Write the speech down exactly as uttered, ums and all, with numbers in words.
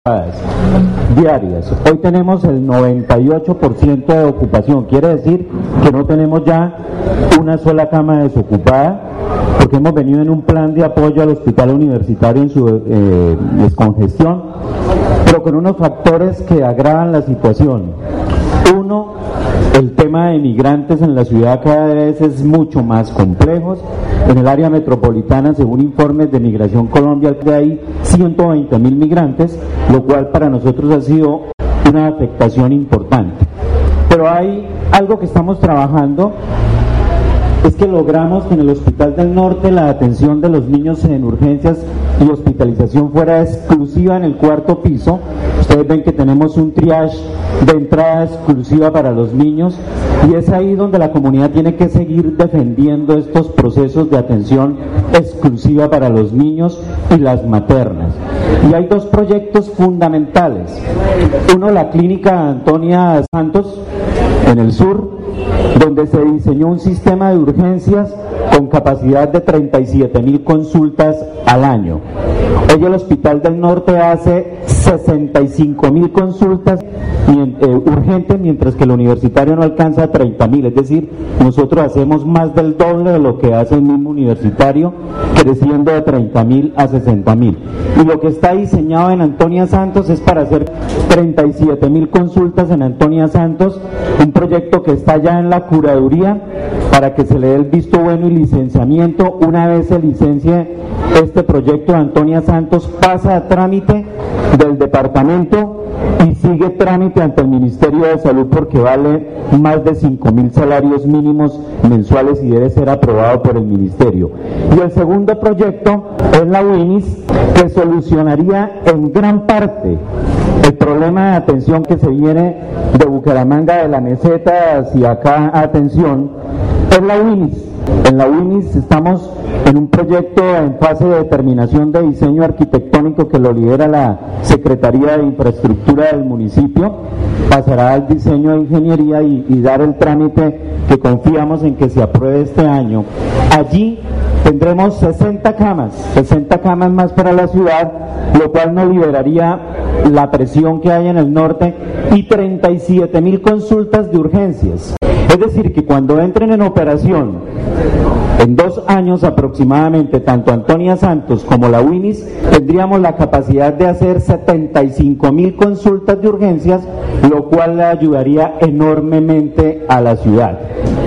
diarias. Hoy tenemos el noventa y ocho por ciento de ocupación, quiere decir que no tenemos ya una sola cama desocupada, porque hemos venido en un plan de apoyo al hospital universitario en su eh, descongestión, pero con unos factores que agravan la situación. Uno, el tema de migrantes en la ciudad cada vez es mucho más complejo. En el área metropolitana, según informes de Migración Colombia, hay ciento veinte mil migrantes, lo cual para nosotros ha sido una afectación importante. Pero hay algo que estamos trabajando, es que logramos que en el Hospital del Norte la atención de los niños en urgencias y hospitalización fuera exclusiva en el cuarto piso. Ustedes ven que tenemos un triage de entrada exclusiva para los niños, y es ahí donde la comunidad tiene que seguir defendiendo estos procesos de atención exclusiva para los niños y las maternas. Y hay dos proyectos fundamentales. Uno, la clínica Antonia Santos en el sur, donde se diseñó un sistema de urgencias con capacidad de treinta y siete mil consultas al año. Hoy el Hospital del Norte hace sesenta y cinco mil consultas eh, urgentes, mientras que el universitario no alcanza treinta mil, es decir, nosotros hacemos más del doble de lo que hace el mismo universitario, creciendo de treinta mil a sesenta mil. Y lo que está diseñado en Antonia Santos es para hacer treinta y siete mil consultas en Antonia Santos, un proyecto que está ya en la curaduría para que se le dé el visto bueno y licenciamiento. Una vez se licencie este proyecto de Antonia Santos, pasa a trámite del departamento y sigue trámite ante el Ministerio de Salud, porque vale más de cinco mil salarios mínimos mensuales y debe ser aprobado por el Ministerio. Y el segundo proyecto es la WINIS, que solucionaría en gran parte el problema de atención que se viene de Bucaramanga, de la meseta hacia acá, atención, es la WINIS. En la WINIS estamos en un proyecto en fase de determinación de diseño arquitectónico que lo lidera la Secretaría de Infraestructura del municipio. Pasará al diseño de ingeniería y, y dar el trámite que confiamos en que se apruebe este año. Allí tendremos sesenta camas, sesenta camas más para la ciudad, lo cual nos liberaría la presión que hay en el norte, y treinta y siete mil consultas de urgencias. Es decir, que cuando entren en operación, en dos años aproximadamente, tanto Antonia Santos como la WINIS, tendríamos la capacidad de hacer setenta y cinco mil consultas de urgencias, lo cual le ayudaría enormemente a la ciudad.